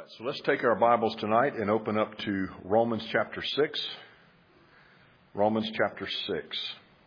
right, so let's take our Bibles tonight and open up to Romans chapter 6. Romans chapter 6.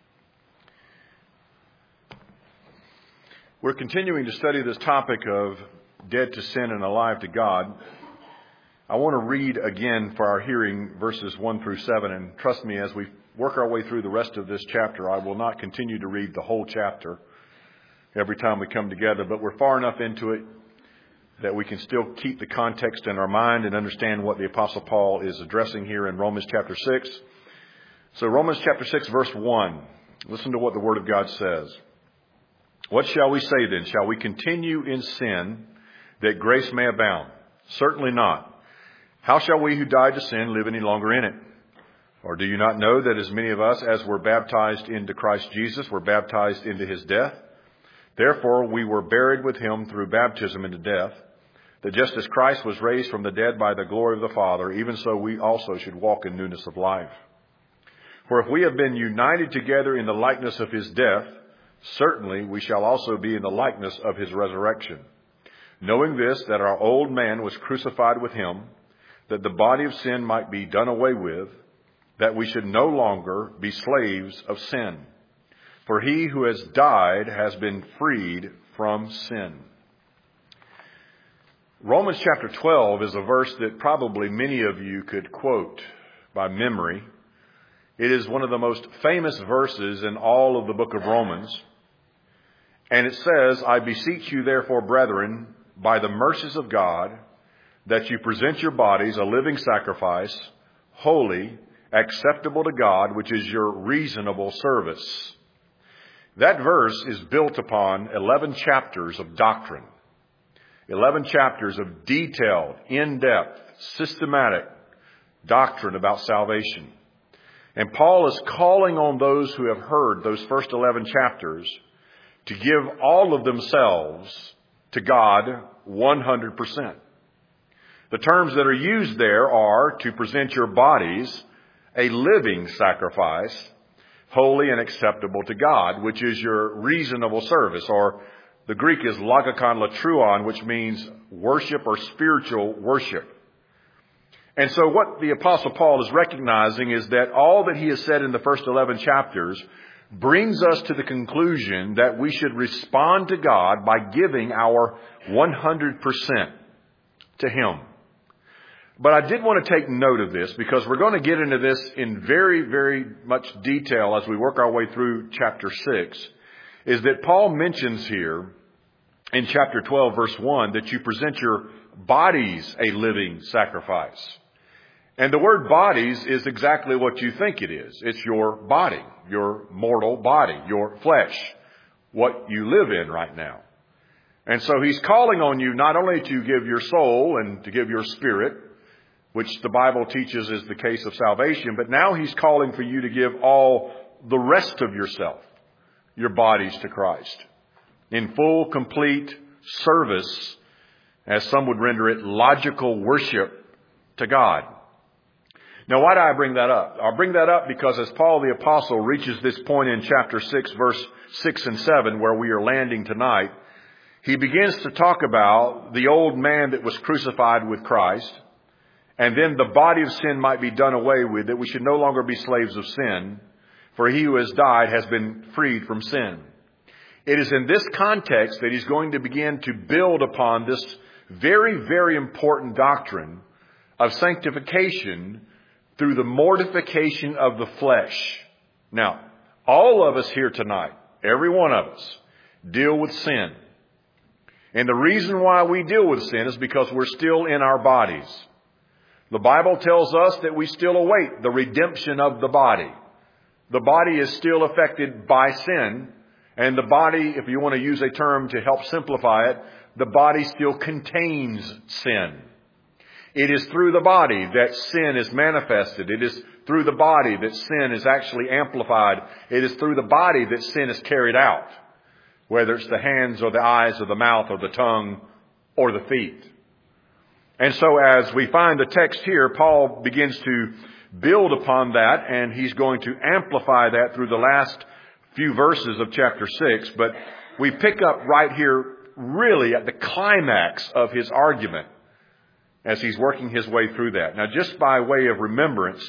We're continuing to study this topic of dead to sin and alive to God. I want to read again for our hearing verses 1 through 7. And trust me, as we work our way through the rest of this chapter, I will not continue to read the whole chapter every time we come together. But we're far enough into it that we can still keep the context in our mind and understand what the Apostle Paul is addressing here in Romans chapter 6. So Romans chapter 6, verse 1. Listen to what the Word of God says. What shall we say then? Shall we continue in sin that grace may abound? Certainly not. How shall we who died to sin live any longer in it? Or do you not know that as many of us as were baptized into Christ Jesus were baptized into his death? Therefore we were buried with him through baptism into death, that just as Christ was raised from the dead by the glory of the Father, even so we also should walk in newness of life. For if we have been united together in the likeness of his death, certainly we shall also be in the likeness of his resurrection. Knowing this, that our old man was crucified with him, that the body of sin might be done away with, that we should no longer be slaves of sin. For he who has died has been freed from sin. Romans chapter 12 is a verse that probably many of you could quote by memory. It is one of the most famous verses in all of the book of Romans. And it says, I beseech you therefore, brethren, by the mercies of God, that you present your bodies a living sacrifice, holy, acceptable to God, which is your reasonable service. That verse is built upon 11 chapters of doctrine. 11 chapters of detailed, in-depth, systematic doctrine about salvation. And Paul is calling on those who have heard those first 11 chapters to give all of themselves to God 100%. The terms that are used there are to present your bodies a living sacrifice, holy and acceptable to God, which is your reasonable service, or the Greek is logikon latruon, which means worship or spiritual worship. And so what the Apostle Paul is recognizing is that all that he has said in the first 11 chapters brings us to the conclusion that we should respond to God by giving our 100% to him. But I did want to take note of this because we're going to get into this in very, very much detail as we work our way through chapter 6, is that Paul mentions here in chapter 12, verse 1, that you present your bodies a living sacrifice. And the word bodies is exactly what you think it is. It's your body, your mortal body, your flesh, what you live in right now. And so he's calling on you not only to give your soul and to give your spirit, which the Bible teaches is the case of salvation, but now he's calling for you to give all the rest of yourself, your bodies to Christ, in full, complete service, as some would render it, logical worship to God. Now, why do I bring that up? I'll bring that up because as Paul the Apostle reaches this point in chapter 6, verse 6 and 7, where we are landing tonight, he begins to talk about the old man that was crucified with Christ, and then the body of sin might be done away with, that we should no longer be slaves of sin, for he who has died has been freed from sin. It is in this context that he's going to begin to build upon this very, very important doctrine of sanctification through the mortification of the flesh. Now, all of us here tonight, every one of us, deal with sin. And the reason why we deal with sin is because we're still in our bodies. The Bible tells us that we still await the redemption of the body. The body is still affected by sin. And the body, if you want to use a term to help simplify it, the body still contains sin. It is through the body that sin is manifested. It is through the body that sin is actually amplified. It is through the body that sin is carried out, whether it's the hands or the eyes or the mouth or the tongue or the feet. And so as we find the text here, Paul begins to build upon that, and he's going to amplify that through the last few verses of chapter 6. But we pick up right here really at the climax of his argument as he's working his way through that. Now, just by way of remembrance,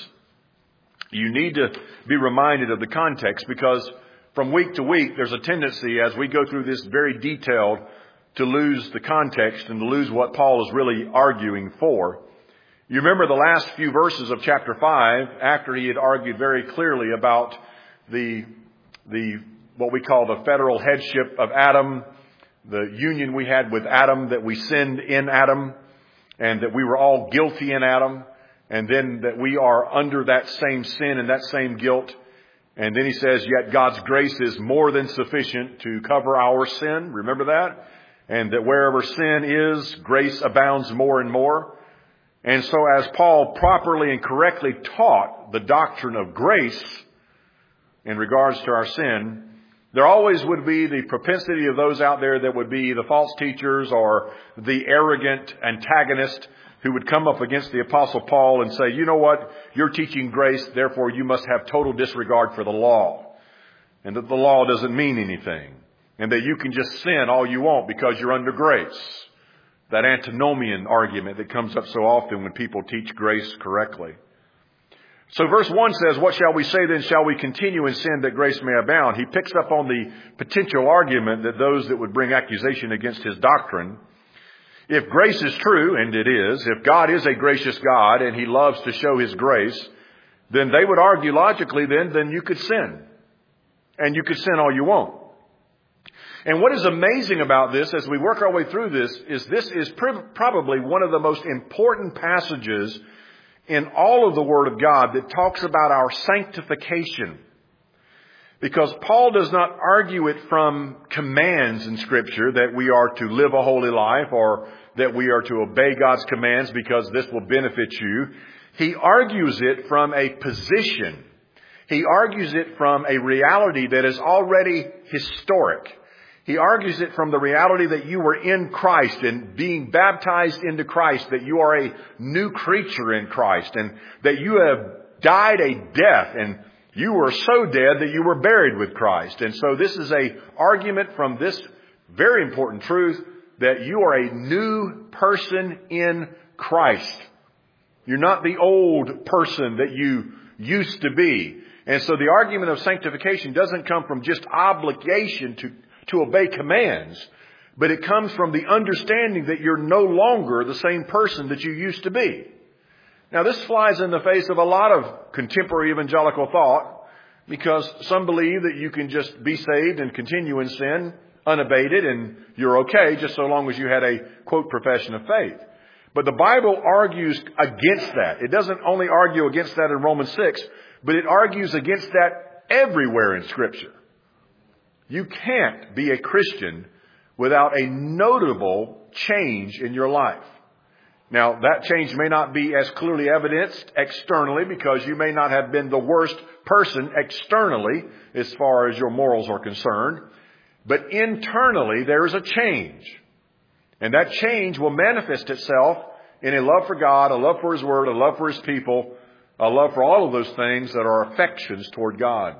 you need to be reminded of the context, because from week to week, there's a tendency as we go through this very detailed to lose the context and to lose what Paul is really arguing for. You remember the last few verses of chapter 5, after he had argued very clearly about the what we call the federal headship of Adam, the union we had with Adam, that we sinned in Adam, and that we were all guilty in Adam, and then that we are under that same sin and that same guilt. And then he says, yet God's grace is more than sufficient to cover our sin. Remember that? And that wherever sin is, grace abounds more and more. And so as Paul properly and correctly taught the doctrine of grace in regards to our sin, there always would be the propensity of those out there that would be the false teachers or the arrogant antagonist who would come up against the Apostle Paul and say, you know what, you're teaching grace, therefore you must have total disregard for the law, and that the law doesn't mean anything, and that you can just sin all you want because you're under grace. That antinomian argument that comes up so often when people teach grace correctly. So verse 1 says, what shall we say then? Shall we continue in sin that grace may abound? He picks up on the potential argument that those that would bring accusation against his doctrine, if grace is true, and it is, if God is a gracious God and he loves to show his grace, then they would argue logically then you could sin. And you could sin all you want. And what is amazing about this as we work our way through this is probably one of the most important passages in all of the Word of God that talks about our sanctification. Because Paul does not argue it from commands in Scripture that we are to live a holy life or that we are to obey God's commands because this will benefit you. He argues it from a position. He argues it from a reality that is already historic. He argues it from the reality that you were in Christ and being baptized into Christ, that you are a new creature in Christ, and that you have died a death, and you were so dead that you were buried with Christ. And so this is a argument from this very important truth that you are a new person in Christ. You're not the old person that you used to be. And so the argument of sanctification doesn't come from just obligation to obey commands, but it comes from the understanding that you're no longer the same person that you used to be. Now, this flies in the face of a lot of contemporary evangelical thought, because some believe that you can just be saved and continue in sin unabated and you're okay just so long as you had a, quote, profession of faith. But the Bible argues against that. It doesn't only argue against that in Romans 6, but it argues against that everywhere in Scripture. You can't be a Christian without a notable change in your life. Now, that change may not be as clearly evidenced externally because you may not have been the worst person externally as far as your morals are concerned. But internally, there is a change. And that change will manifest itself in a love for God, a love for His Word, a love for His people, a love for all of those things that are affections toward God.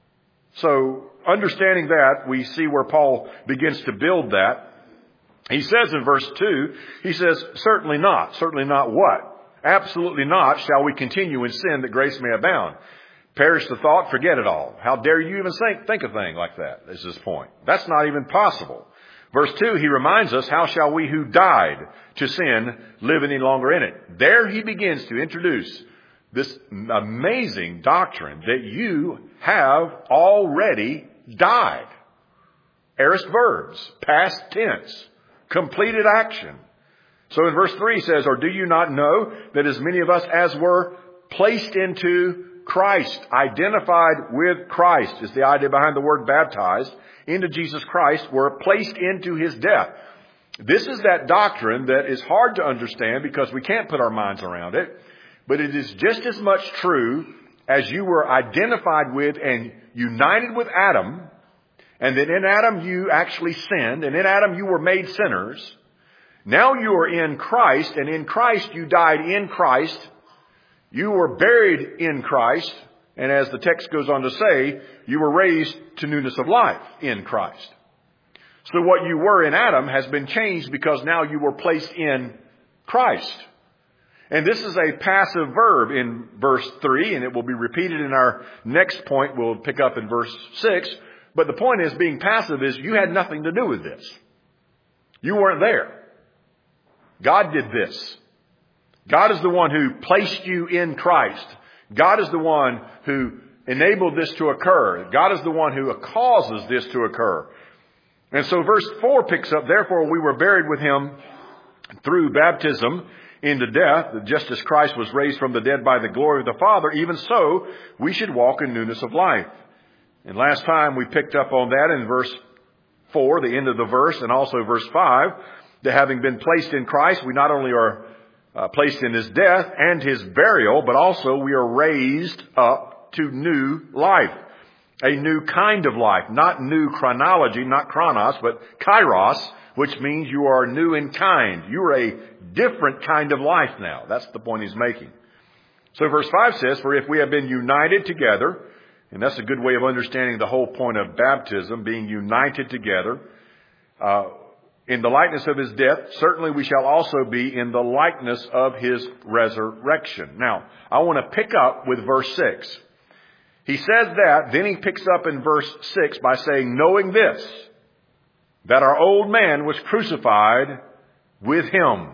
So, understanding that, we see where Paul begins to build that. He says in verse 2, he says, certainly not. Certainly not what? Absolutely not shall we continue in sin that grace may abound. Perish the thought, forget it all. How dare you even think a thing like that, is his point. That's not even possible. Verse 2, he reminds us, how shall we who died to sin live any longer in it? There he begins to introduce this amazing doctrine that you have already died. Aorist verbs, past tense, completed action. So in verse 3 he says, or do you not know that as many of us as were placed into Christ, identified with Christ, is the idea behind the word baptized, into Jesus Christ, were placed into His death. This is that doctrine that is hard to understand because we can't put our minds around it. But it is just as much true as you were identified with and united with Adam, and that in Adam you actually sinned, and in Adam you were made sinners. Now you are in Christ, and in Christ you died in Christ. You were buried in Christ, and as the text goes on to say, you were raised to newness of life in Christ. So what you were in Adam has been changed because now you were placed in Christ. And this is a passive verb in verse 3, and it will be repeated in our next point. We'll pick up in verse 6. But the point is, being passive is you had nothing to do with this. You weren't there. God did this. God is the one who placed you in Christ. God is the one who enabled this to occur. God is the one who causes this to occur. And so verse 4 picks up, therefore we were buried with him through baptism into death, just as Christ was raised from the dead by the glory of the Father, even so we should walk in newness of life. And last time we picked up on that in verse 4, the end of the verse, and also verse 5, that having been placed in Christ, we not only are placed in his death and his burial, but also we are raised up to new life. A new kind of life, not new chronology, not chronos, but kairos, which means you are new in kind. You are a different kind of life now. That's the point he's making. So verse 5 says, for if we have been united together, and that's a good way of understanding the whole point of baptism, being united together, in the likeness of his death, certainly we shall also be in the likeness of his resurrection. Now, I want to pick up with verse 6. He says that, then he picks up in verse 6 by saying, knowing this, that our old man was crucified with him.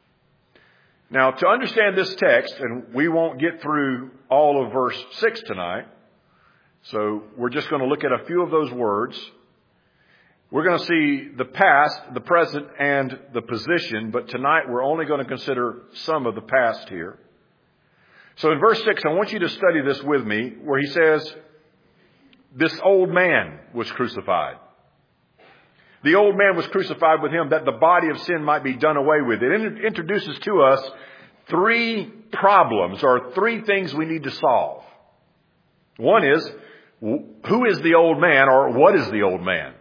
Now, to understand this text, and we won't get through all of verse 6 tonight, so we're just going to look at a few of those words. We're going to see the past, the present, and the position, but tonight we're only going to consider some of the past here. So in verse 6, I want you to study this with me, where he says, this old man was crucified. The old man was crucified with him that the body of sin might be done away with. It introduces to us three problems or three things we need to solve. One is, who is the old man, or what is the old man?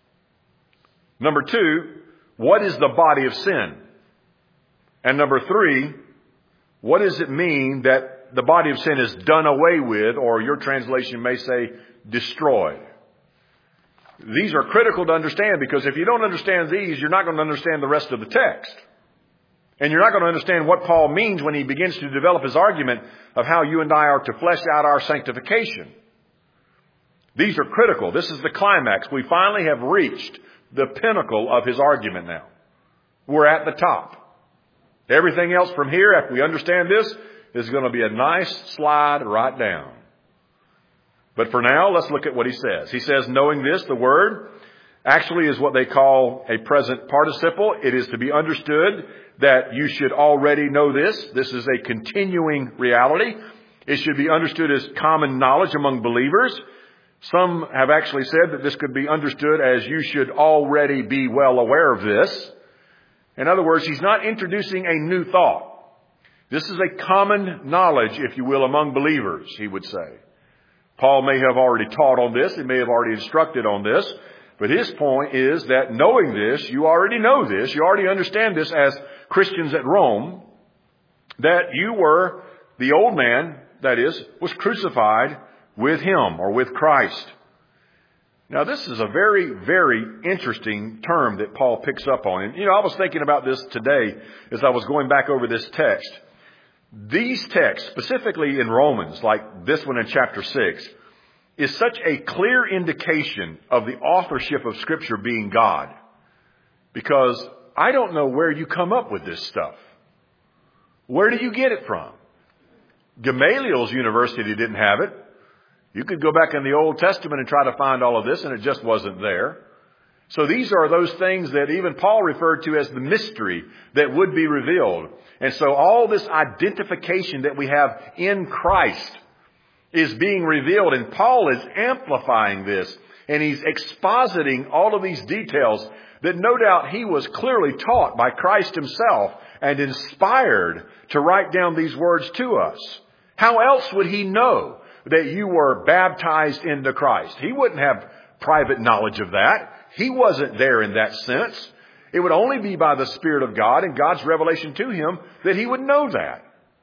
Number two, what is the body of sin? And number three, what does it mean that the body of sin is done away with, or your translation may say destroyed? These are critical to understand, because if you don't understand these, you're not going to understand the rest of the text. And you're not going to understand what Paul means when he begins to develop his argument of how you and I are to flesh out our sanctification. These are critical. This is the climax. We finally have reached the pinnacle of his argument now. We're at the top. Everything else from here, after we understand this, is going to be a nice slide right down. But for now, let's look at what he says. He says, knowing this, the word actually is what they call a present participle. It is to be understood that you should already know this. This is a continuing reality. It should be understood as common knowledge among believers. Some have actually said that this could be understood as you should already be well aware of this. In other words, he's not introducing a new thought. This is a common knowledge, if you will, among believers, he would say. Paul may have already taught on this. He may have already instructed on this. But his point is that knowing this, you already know this. You already understand this as Christians at Rome, that you were, the old man, that is, was crucified with him or with Christ. Now, this is a very, very interesting term that Paul picks up on. And, I was thinking about this today as I was going back over this text. These texts, specifically in Romans, like this one in chapter 6, is such a clear indication of the authorship of Scripture being God. Because I don't know where you come up with this stuff. Where do you get it from? Gamaliel's university didn't have it. You could go back in the Old Testament and try to find all of this, and it just wasn't there. So these are those things that even Paul referred to as the mystery that would be revealed. And so all this identification that we have in Christ is being revealed, and Paul is amplifying this, and he's expositing all of these details that no doubt he was clearly taught by Christ himself and inspired to write down these words to us. How else would he know that you were baptized into Christ? He wouldn't have private knowledge of that. He wasn't there in that sense. It would only be by the Spirit of God and God's revelation to him that he would know that.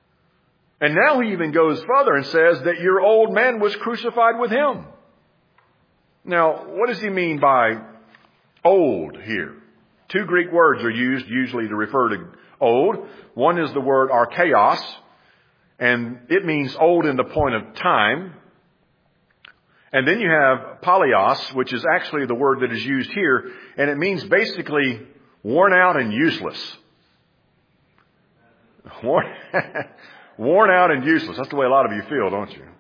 And now he even goes further and says that your old man was crucified with him. Now, what does he mean by old here? Two Greek words are used usually to refer to old. One is the word archaios, and it means old in the point of time. And then you have palaios, which is actually the word that is used here, and it means basically worn out and useless. Worn out and useless. That's the way a lot of you feel, don't you?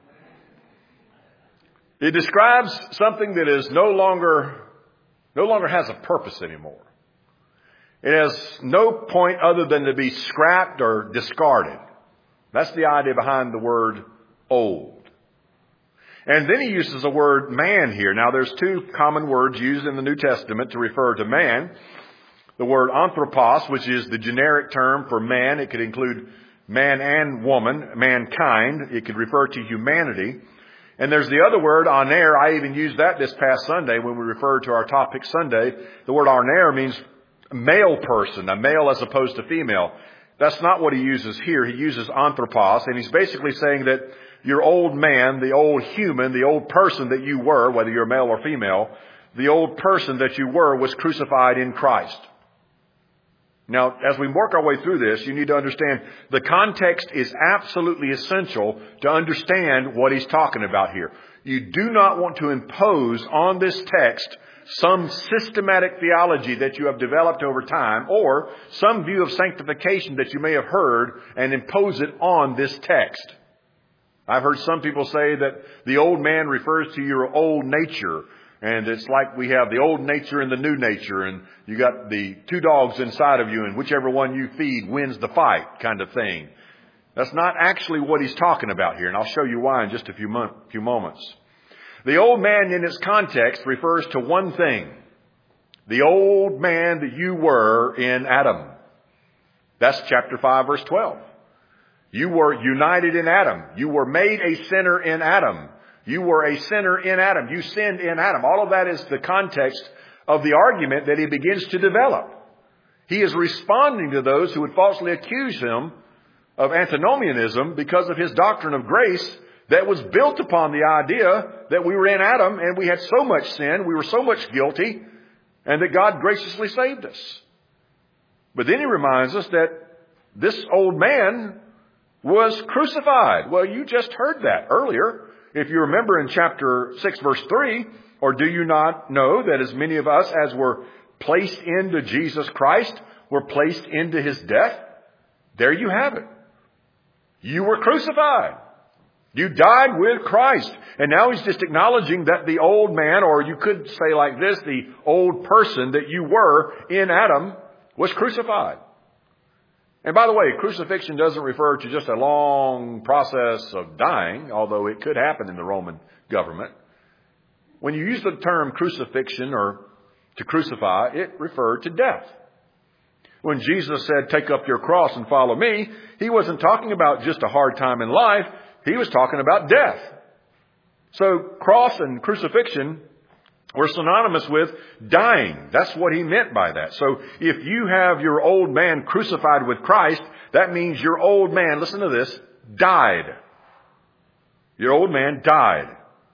It describes something that is no longer has a purpose anymore. It has no point other than to be scrapped or discarded. That's the idea behind the word old. And then he uses the word man here. Now, there's two common words used in the New Testament to refer to man. The word anthropos, which is the generic term for man. It could include man and woman, mankind. It could refer to humanity. And there's the other word, aner. I even used that this past Sunday when we referred to our topic Sunday. The word aner means male person, a male as opposed to female. That's not what he uses here. He uses anthropos, and he's basically saying that your old man, the old human, the old person that you were, whether you're male or female, the old person that you were was crucified in Christ. Now, as we work our way through this, you need to understand the context is absolutely essential to understand what he's talking about here. You do not want to impose on this text some systematic theology that you have developed over time or some view of sanctification that you may have heard and impose it on this text. I've heard some people say that the old man refers to your old nature. And it's like we have the old nature and the new nature, and you got the two dogs inside of you, and whichever one you feed wins the fight kind of thing. That's not actually what he's talking about here, and I'll show you why in just a few moments. The old man in its context refers to one thing. The old man that you were in Adam. That's chapter 5, verse 12. You were united in Adam. You were made a sinner in Adam. You were a sinner in Adam. You sinned in Adam. All of that is the context of the argument that he begins to develop. He is responding to those who would falsely accuse him of antinomianism because of his doctrine of grace that was built upon the idea that we were in Adam and we had so much sin, we were so much guilty, and that God graciously saved us. But then he reminds us that this old man was crucified. Well, you just heard that earlier. If you remember in chapter 6, verse 3, or do you not know that as many of us as were placed into Jesus Christ were placed into his death? There you have it. You were crucified. You died with Christ. And now he's just acknowledging that the old man, or you could say like this, the old person that you were in Adam was crucified. And by the way, crucifixion doesn't refer to just a long process of dying, although it could happen in the Roman government. When you use the term crucifixion or to crucify, it referred to death. When Jesus said, take up your cross and follow me, he wasn't talking about just a hard time in life. He was talking about death. So cross and crucifixion were synonymous with dying. That's what he meant by that. So if you have your old man crucified with Christ, that means your old man, listen to this, died. Your old man died.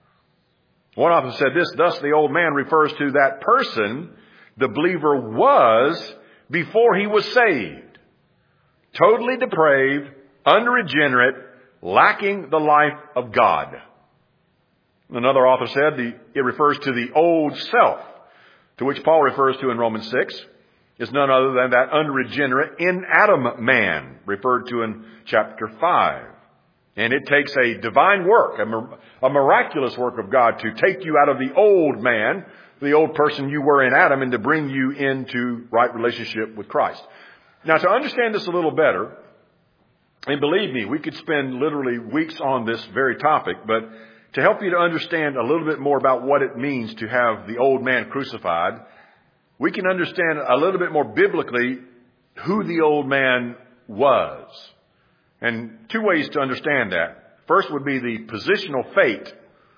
One author said this, thus the old man refers to that person the believer was before he was saved. Totally depraved, unregenerate, lacking the life of God. Another author said it refers to the old self, to which Paul refers to in Romans 6, is none other than that unregenerate in Adam man, referred to in chapter 5. And it takes a divine work, a miraculous work of God to take you out of the old man, the old person you were in Adam, and to bring you into right relationship with Christ. Now, to understand this a little better, and believe me, we could spend literally weeks on this very topic, but to help you to understand a little bit more about what it means to have the old man crucified, we can understand a little bit more biblically who the old man was. And two ways to understand that. First would be the positional fate,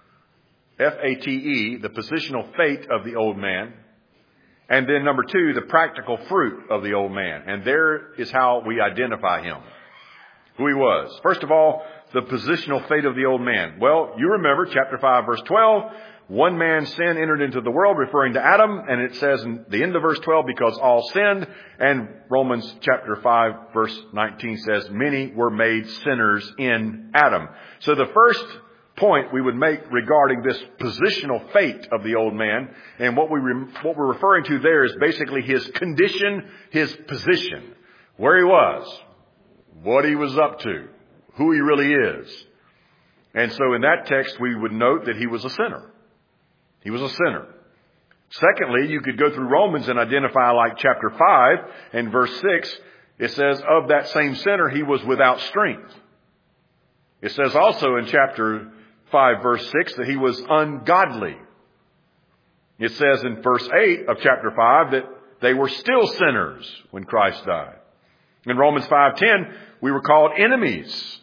F-A-T-E, the positional fate of the old man. And then number two, the practical fruit of the old man. And there is how we identify him, who he was. First of all, the positional fate of the old man. Well, you remember chapter 5, verse 12, one man's sin entered into the world, referring to Adam. And it says in the end of verse 12, because all sinned. And Romans chapter 5 verse 19 says, many were made sinners in Adam. So the first point we would make regarding this positional fate of the old man, and what we're referring to there is basically his condition, his position, where he was, what he was up to, who he really is. And so in that text, we would note that he was a sinner. He was a sinner. Secondly, you could go through Romans and identify, like chapter 5 and verse 6, it says, of that same sinner, he was without strength. It says also in chapter 5 verse 6 that he was ungodly. It says in verse 8 of chapter 5 that they were still sinners when Christ died. In Romans 5:10, we were called enemies.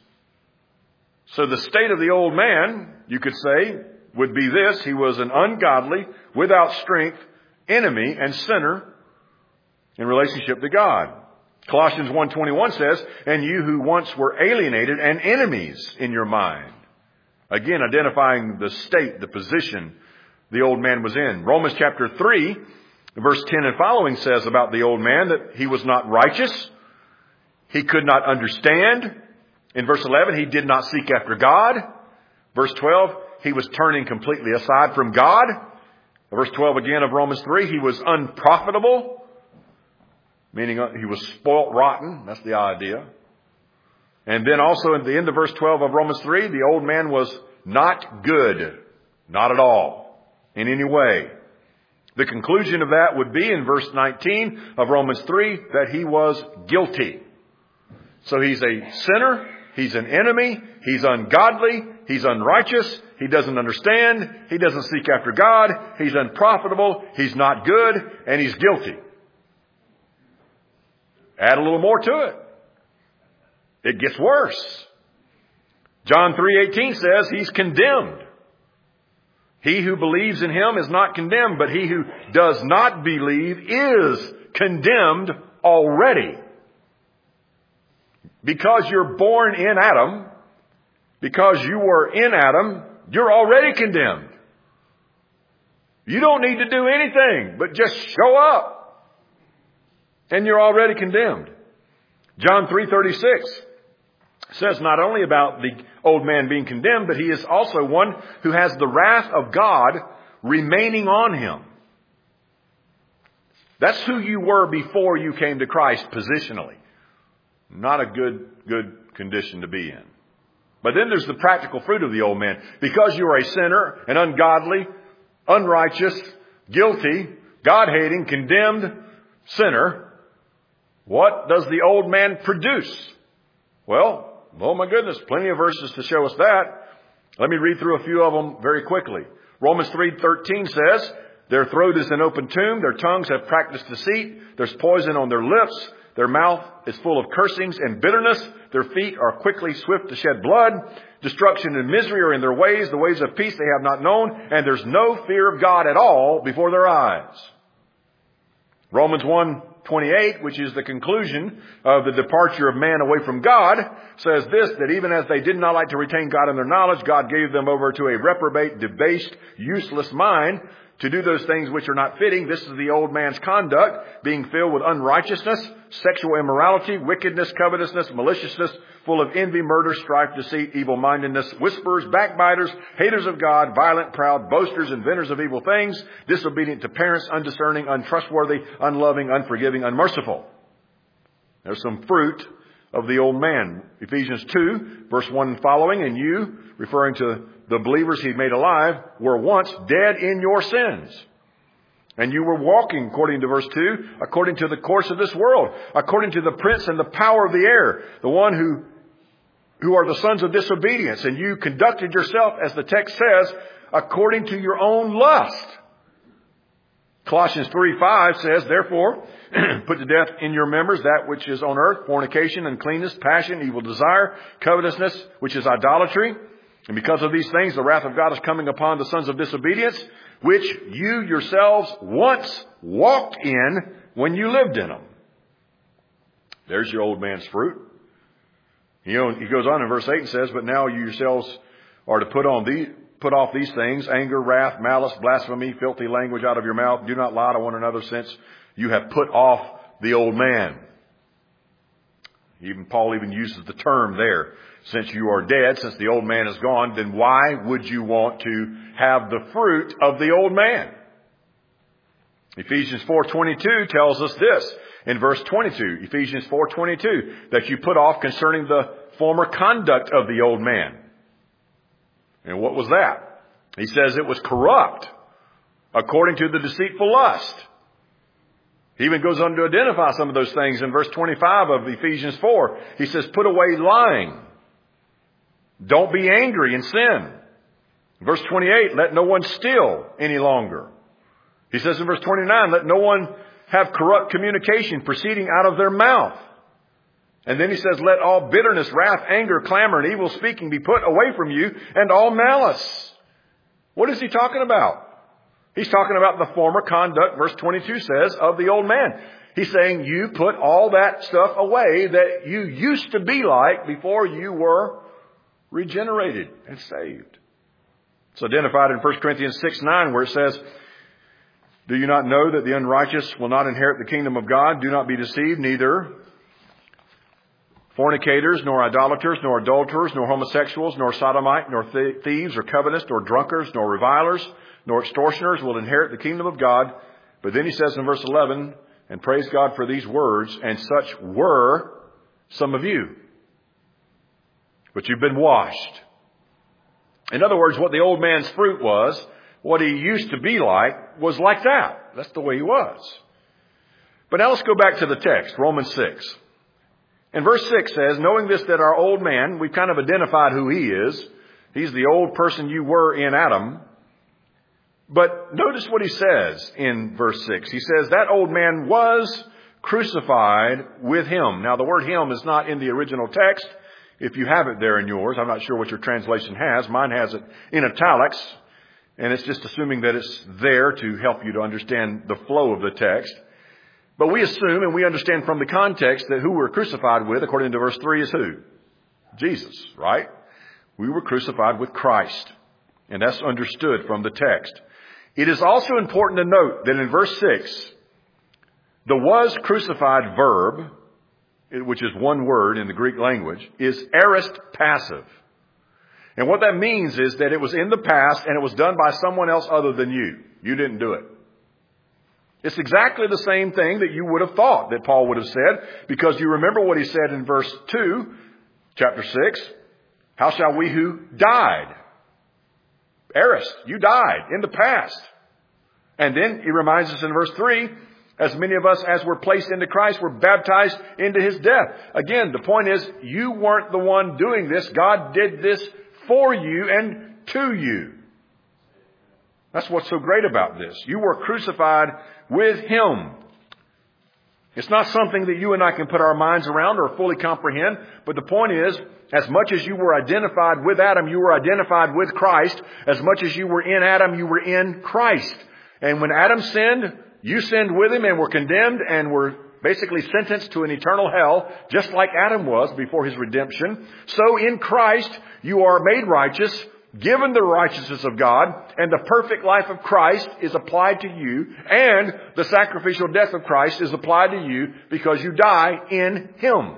So the state of the old man, you could say, would be this: he was an ungodly, without strength, enemy and sinner in relationship to God. Colossians 1:21 says, and you who once were alienated and enemies in your mind. Again, identifying the state, the position the old man was in. Romans chapter 3, verse 10 and following says about the old man that he was not righteous. He could not understand. In verse 11, he did not seek after God. Verse 12, he was turning completely aside from God. Verse 12 again of Romans 3, he was unprofitable, meaning he was spoilt rotten. That's the idea. And then also at the end of verse 12 of Romans 3, the old man was not good. Not at all. In any way. The conclusion of that would be in verse 19 of Romans 3 that he was guilty. So he's a sinner. He's an enemy. He's ungodly. He's unrighteous. He doesn't understand. He doesn't seek after God. He's unprofitable. He's not good. And he's guilty. Add a little more to it. It gets worse. John 3:18 says he's condemned. He who believes in him is not condemned, but he who does not believe is condemned already. Because you're born in Adam, because you were in Adam, you're already condemned. You don't need to do anything but just show up, and you're already condemned. John 3:36 says not only about the old man being condemned, but he is also one who has the wrath of God remaining on him. That's who you were before you came to Christ positionally. Not a good condition to be in. But then there's the practical fruit of the old man. Because you are a sinner, an ungodly, unrighteous, guilty, God-hating, condemned sinner, what does the old man produce? Well, oh my goodness, plenty of verses to show us that. Let me read through a few of them very quickly. Romans 3:13 says, their throat is an open tomb, their tongues have practiced deceit, there's poison on their lips, their mouth is full of cursings and bitterness, their feet are quickly swift to shed blood, destruction and misery are in their ways, the ways of peace they have not known, and there's no fear of God at all before their eyes. Romans 1:28, which is the conclusion of the departure of man away from God, says this, that even as they did not like to retain God in their knowledge, God gave them over to a reprobate, debased, useless mind to do those things which are not fitting. This is the old man's conduct, being filled with unrighteousness, sexual immorality, wickedness, covetousness, maliciousness, full of envy, murder, strife, deceit, evil-mindedness, whisperers, backbiters, haters of God, violent, proud, boasters, inventors of evil things, disobedient to parents, undiscerning, untrustworthy, unloving, unforgiving, unmerciful. There's some fruit of the old man. Ephesians 2, verse 1 and following, and you, referring to the believers he'd made alive, were once dead in your sins. And you were walking, according to verse 2, according to the course of this world, according to the prince and the power of the air, the one who are the sons of disobedience. And you conducted yourself, as the text says, according to your own lust. Colossians 3:5 says, therefore, put to death in your members that which is on earth, fornication, uncleanness, passion, evil desire, covetousness, which is idolatry. And because of these things, the wrath of God is coming upon the sons of disobedience, which you yourselves once walked in when you lived in them. There's your old man's fruit. He goes on in verse 8 and says, but now you yourselves are to put on put off these things: anger, wrath, malice, blasphemy, filthy language out of your mouth. Do not lie to one another, since you have put off the old man. Paul even uses the term there. Since you are dead, since the old man is gone, then why would you want to have the fruit of the old man? Ephesians 4:22 tells us this in verse 22. Ephesians 4:22, that you put off concerning the former conduct of the old man. And what was that? He says it was corrupt, according to the deceitful lust. He even goes on to identify some of those things in verse 25 of Ephesians 4. He says, put away lying. Don't be angry and sin. Verse 28, let no one steal any longer. He says in verse 29, let no one have corrupt communication proceeding out of their mouth. And then he says, let all bitterness, wrath, anger, clamor, and evil speaking be put away from you, and all malice. What is he talking about? He's talking about the former conduct, verse 22 says, of the old man. He's saying you put all that stuff away that you used to be like before you were regenerated and saved. It's identified in 1 Corinthians 6:9, where it says, do you not know that the unrighteous will not inherit the kingdom of God? Do not be deceived, neither fornicators, nor idolaters, nor adulterers, nor homosexuals, nor sodomite, nor thieves, or covetous, nor drunkards, nor revilers, nor extortioners will inherit the kingdom of God. But then he says in verse 11, and praise God for these words, and such were some of you. But you've been washed. In other words, what the old man's fruit was, what he used to be like, was like that. That's the way he was. But now let's go back to the text, Romans 6. And verse 6 says, knowing this, that our old man, we've kind of identified who he is. He's the old person you were in Adam. But notice what he says in verse 6. He says, that old man was crucified with him. Now, the word him is not in the original text. If you have it there in yours, I'm not sure what your translation has. Mine has it in italics. And it's just assuming that it's there to help you to understand the flow of the text. But we assume and we understand from the context that who we're crucified with, according to verse 3, is who? Jesus, right? We were crucified with Christ. And that's understood from the text. It is also important to note that in verse 6, the was crucified verb, which is one word in the Greek language, is aorist passive. And what that means is that it was in the past and it was done by someone else other than you. You didn't do it. It's exactly the same thing that you would have thought that Paul would have said, because you remember what he said in verse 2, chapter 6. How shall we who died? Aorist, you died in the past. And then he reminds us in verse 3, as many of us as were placed into Christ were baptized into his death. Again, the point is, you weren't the one doing this. God did this for you and to you. That's what's so great about this. You were crucified with him. It's not something that you and I can put our minds around or fully comprehend. But the point is, as much as you were identified with Adam, you were identified with Christ. As much as you were in Adam, you were in Christ. And when Adam sinned, you sinned with him and were condemned and were basically sentenced to an eternal hell, just like Adam was before his redemption. So in Christ, you are made righteous, given the righteousness of God, and the perfect life of Christ is applied to you, and the sacrificial death of Christ is applied to you because you die in him.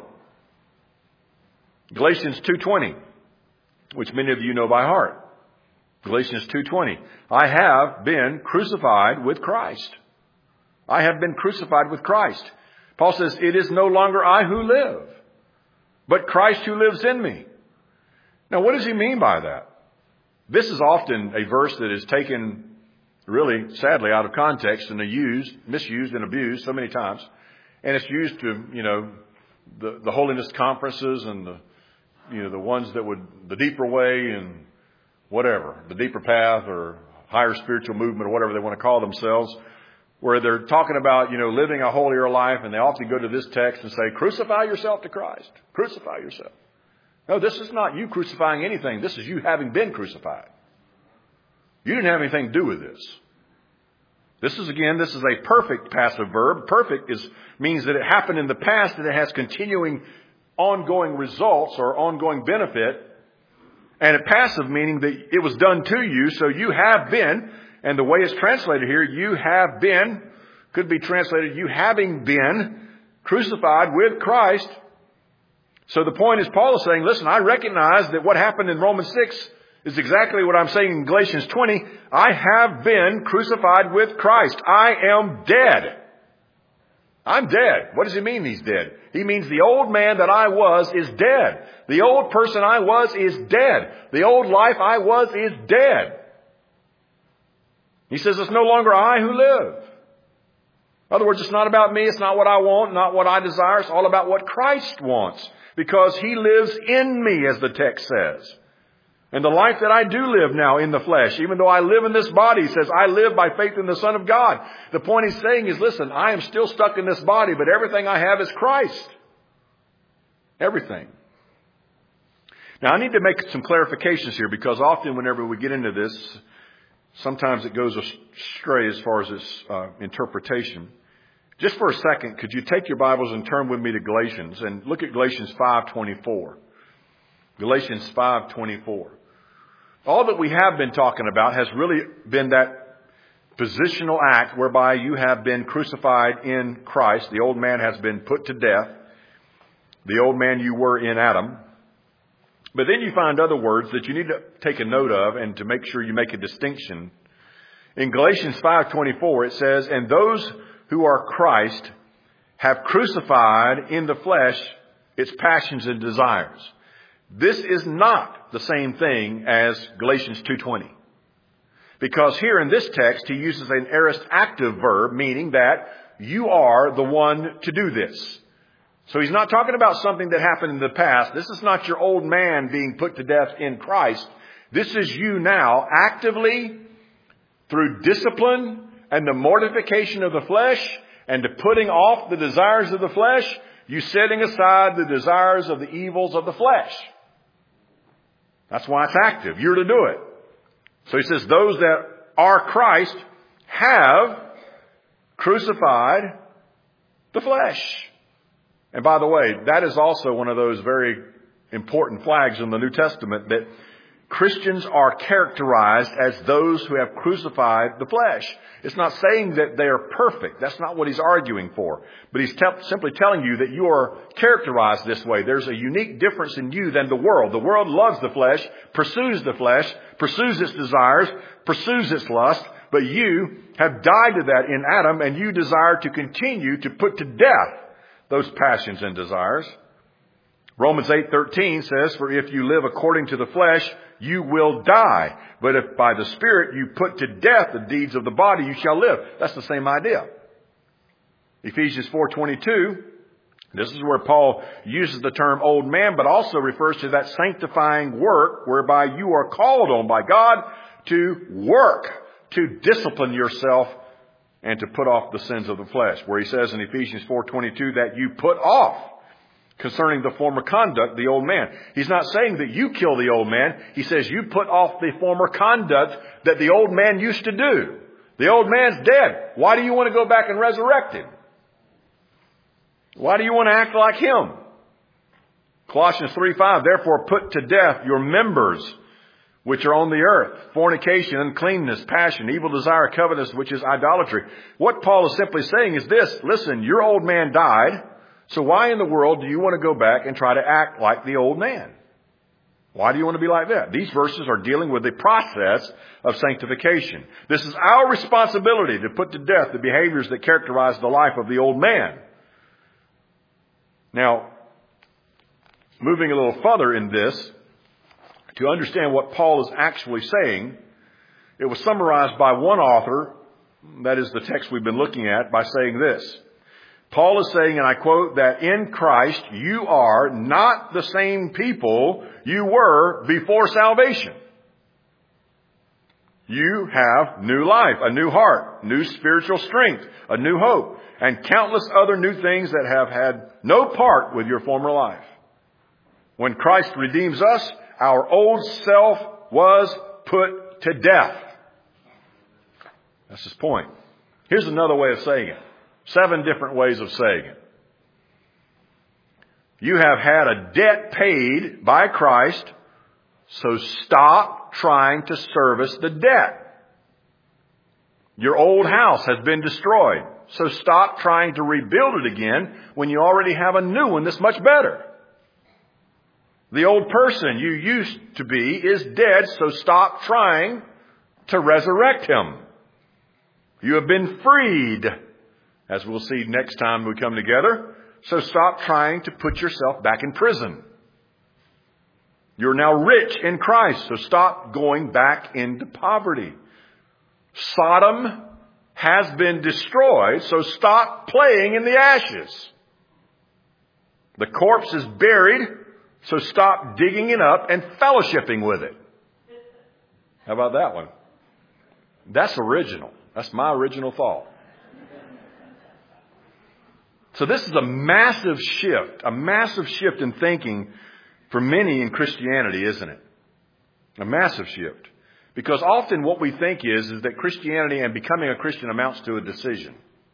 Galatians 2:20, which many of you know by heart. Galatians 2:20. I have been crucified with Christ. I have been crucified with Christ. Paul says, it is no longer I who live, but Christ who lives in me. Now, what does he mean by that? This is often a verse that is taken really, sadly, out of context and misused and abused so many times. And it's used to, the holiness conferences and the ones that would, the deeper way and whatever, the deeper path or higher spiritual movement or whatever they want to call themselves, where they're talking about, living a holier life, and they often go to this text and say, crucify yourself to Christ. Crucify yourself. No, this is not you crucifying anything. This is you having been crucified. You didn't have anything to do with this. This is a perfect passive verb. Perfect means that it happened in the past and it has continuing ongoing results or ongoing benefit. And a passive meaning that it was done to you, so you have been, and the way it's translated here, you have been, could be translated, you having been crucified with Christ. So the point is, Paul is saying, listen, I recognize that what happened in Romans 6 is exactly what I'm saying in Galatians 20. I have been crucified with Christ. I am dead. I'm dead. What does he mean he's dead? He means the old man that I was is dead. The old person I was is dead. The old life I was is dead. He says it's no longer I who live. In other words, it's not about me. It's not what I want, not what I desire. It's all about what Christ wants, because he lives in me, as the text says. And the life that I do live now in the flesh, even though I live in this body, he says, I live by faith in the Son of God. The point he's saying is, listen, I am still stuck in this body, but everything I have is Christ. Everything. Now, I need to make some clarifications here, because often whenever we get into this, sometimes it goes astray as far as its interpretation. Just for a second, could you take your Bibles and turn with me to Galatians and look at Galatians 5:24. Galatians 5:24. All that we have been talking about has really been that positional act whereby you have been crucified in Christ. The old man has been put to death. The old man you were in Adam. But then you find other words that you need to take a note of and to make sure you make a distinction. In Galatians 5:24 it says, and those who are Christ have crucified in the flesh its passions and desires. This is not the same thing as Galatians 2:20. Because here in this text, he uses an aorist active verb, meaning that you are the one to do this. So he's not talking about something that happened in the past. This is not your old man being put to death in Christ. This is you now actively, through discipline and the mortification of the flesh and the putting off the desires of the flesh, you setting aside the desires of the evils of the flesh. That's why it's active. You're to do it. So he says, those that are Christ have crucified the flesh. And by the way, that is also one of those very important flags in the New Testament, that Christians are characterized as those who have crucified the flesh. It's not saying that they are perfect. That's not what he's arguing for. But he's simply telling you that you are characterized this way. There's a unique difference in you than the world. The world loves the flesh, pursues its desires, pursues its lust. But you have died to that in Adam, and you desire to continue to put to death those passions and desires. Romans 8:13 says, for if you live according to the flesh, you will die. But if by the Spirit you put to death the deeds of the body, you shall live. That's the same idea. Ephesians 4:22, this is where Paul uses the term old man, but also refers to that sanctifying work whereby you are called on by God to work, to discipline yourself and to put off the sins of the flesh. Where he says in Ephesians 4:22 that you put off, concerning the former conduct, the old man. He's not saying that you kill the old man. He says you put off the former conduct that the old man used to do. The old man's dead. Why do you want to go back and resurrect him? Why do you want to act like him? Colossians 3:5, therefore put to death your members which are on the earth, fornication, uncleanness, passion, evil desire, covetousness, which is idolatry. What Paul is simply saying is this: listen, your old man died. So why in the world do you want to go back and try to act like the old man? Why do you want to be like that? These verses are dealing with the process of sanctification. This is our responsibility to put to death the behaviors that characterize the life of the old man. Now, moving a little further in this, to understand what Paul is actually saying, it was summarized by one author, that is the text we've been looking at, by saying this. Paul is saying, and I quote, that in Christ you are not the same people you were before salvation. You have new life, a new heart, new spiritual strength, a new hope, and countless other new things that have had no part with your former life. When Christ redeems us, our old self was put to death. That's his point. Here's another way of saying it. 7 different ways of saying it. You have had a debt paid by Christ, So stop trying to service the debt. Your old house has been destroyed. So stop trying to rebuild it again when you already have a new one that's much better. The old person you used to be is dead, so stop trying to resurrect him. You have been freed, as we'll see next time we come together. So stop trying to put yourself back in prison. You're now rich in Christ, so stop going back into poverty. Sodom has been destroyed, so stop playing in the ashes. The corpse is buried, so stop digging it up and fellowshipping with it. How about that one? That's original. That's my original thought. So this is a massive shift in thinking for many in Christianity, isn't it? A massive shift. Because often what we think is that Christianity and becoming a Christian amounts to a decision.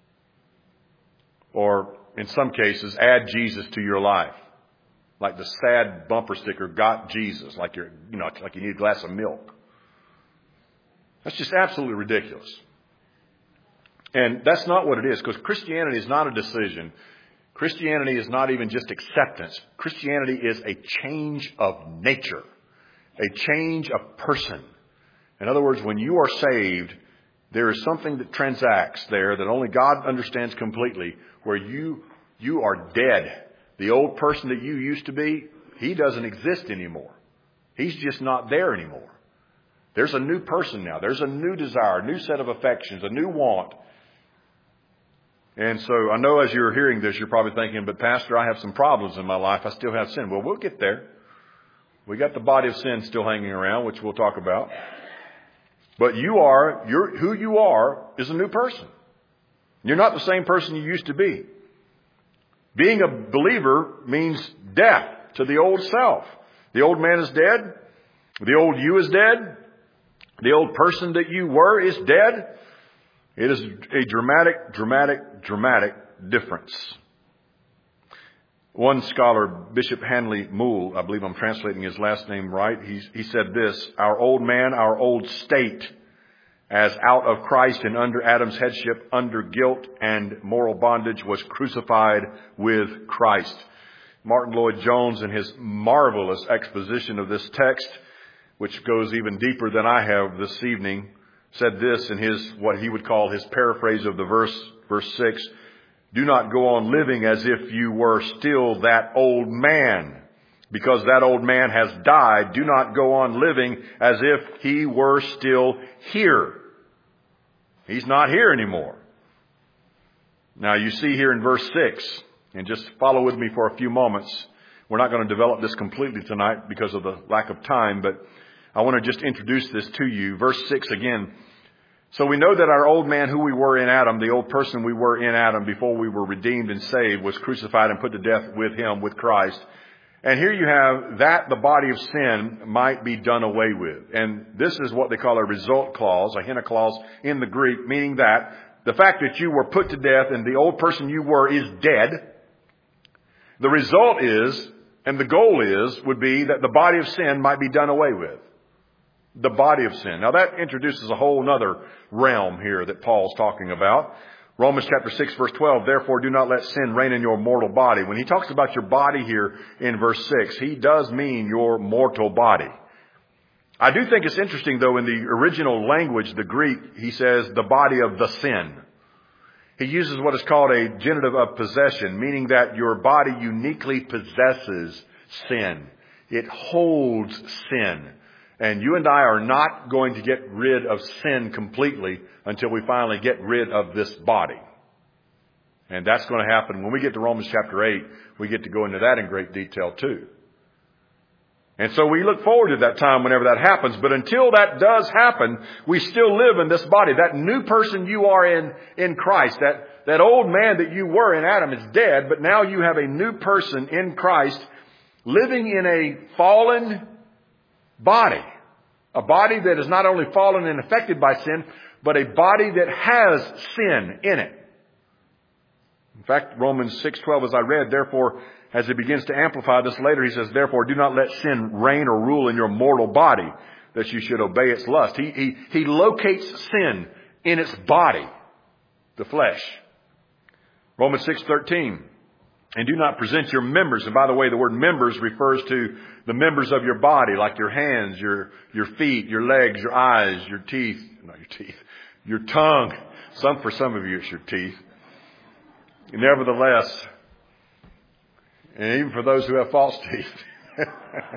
Or in some cases, add Jesus to your life. Like the sad bumper sticker, got Jesus, like you need a glass of milk. That's just absolutely ridiculous. And that's not what it is, because Christianity is not a decision. Christianity is not even just acceptance. Christianity is a change of nature, a change of person. In other words, when you are saved, there is something that transacts there that only God understands completely, where you are dead. The old person that you used to be, he doesn't exist anymore. He's just not there anymore. There's a new person now. There's a new desire, a new set of affections, a new want. And so I know as you're hearing this, you're probably thinking, but Pastor, I have some problems in my life. I still have sin. Well, we'll get there. We got the body of sin still hanging around, which we'll talk about. But who you are is a new person. You're not the same person you used to be. Being a believer means death to the old self. The old man is dead. The old you is dead. The old person that you were is dead. It is a dramatic difference. One scholar, Bishop Hanley Moule, I believe I'm translating his last name right, he said this: our old man, our old state, as out of Christ and under Adam's headship, under guilt and moral bondage, was crucified with Christ. Martin Lloyd-Jones, in his marvelous exposition of this text, which goes even deeper than I have this evening, said this in his, what he would call his paraphrase of the verse 6, do not go on living as if you were still that old man, because that old man has died. Do not go on living as if he were still here. He's not here anymore. Now you see here in verse 6, and just follow with me for a few moments. We're not going to develop this completely tonight because of the lack of time, but I want to just introduce this to you. Verse 6 again. So we know that our old man, who we were in Adam, the old person we were in Adam before we were redeemed and saved, was crucified and put to death with him, with Christ. And here you have that the body of sin might be done away with. And this is what they call a result clause, a hina clause in the Greek, meaning that the fact that you were put to death and the old person you were is dead. The result is, and the goal would be that the body of sin might be done away with. The body of sin. Now that introduces a whole other realm here that Paul's talking about. Romans chapter 6 verse 12, therefore do not let sin reign in your mortal body. When he talks about your body here in verse 6, he does mean your mortal body. I do think it's interesting though, in the original language, the Greek, he says the body of the sin. He uses what is called a genitive of possession, meaning that your body uniquely possesses sin. It holds sin. And you and I are not going to get rid of sin completely until we finally get rid of this body. And that's going to happen when we get to Romans chapter 8. We get to go into that in great detail too. And so we look forward to that time whenever that happens. But until that does happen, we still live in this body. That new person you are in Christ, that old man that you were in Adam is dead, but now you have a new person in Christ living in a fallen body. A body that is not only fallen and affected by sin, but a body that has sin in it. In fact, Romans 6:12, as I read, therefore, as he begins to amplify this later, he says, therefore, do not let sin reign or rule in your mortal body, that you should obey its lust. He locates sin in its body, the flesh. Romans 6:13, and do not present your members. And by the way, the word members refers to the members of your body, like your hands, your feet, your legs, your eyes, your teeth, not your teeth, your tongue. For some of you, it's your teeth. Nevertheless, and even for those who have false teeth.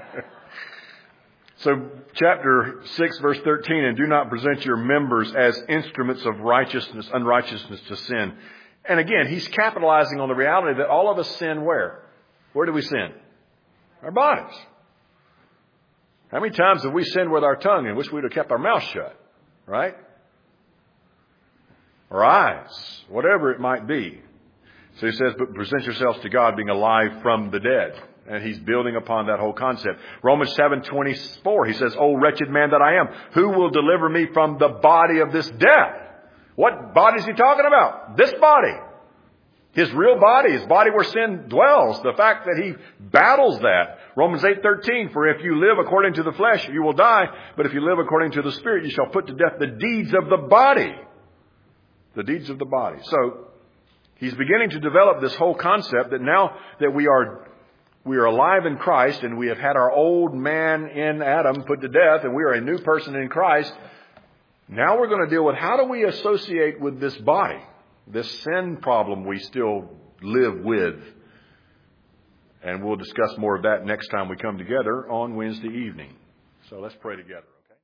So chapter 6, verse 13, and do not present your members as instruments of unrighteousness to sin. And again, he's capitalizing on the reality that all of us sin where? Where do we sin? Our bodies. How many times have we sinned with our tongue and wish we'd have kept our mouth shut? Right? Or eyes, whatever it might be. So he says, but present yourselves to God being alive from the dead. And he's building upon that whole concept. Romans 7:24, he says, O wretched man that I am, who will deliver me from the body of this death? What body is he talking about? This body. His real body, his body where sin dwells. The fact that he battles that. Romans 8:13, for if you live according to the flesh, you will die. But if you live according to the Spirit, you shall put to death the deeds of the body. The deeds of the body. So, he's beginning to develop this whole concept that now that we are alive in Christ and we have had our old man in Adam put to death and we are a new person in Christ, now we're going to deal with how do we associate with this body, this sin problem we still live with. And we'll discuss more of that next time we come together on Wednesday evening. So let's pray together.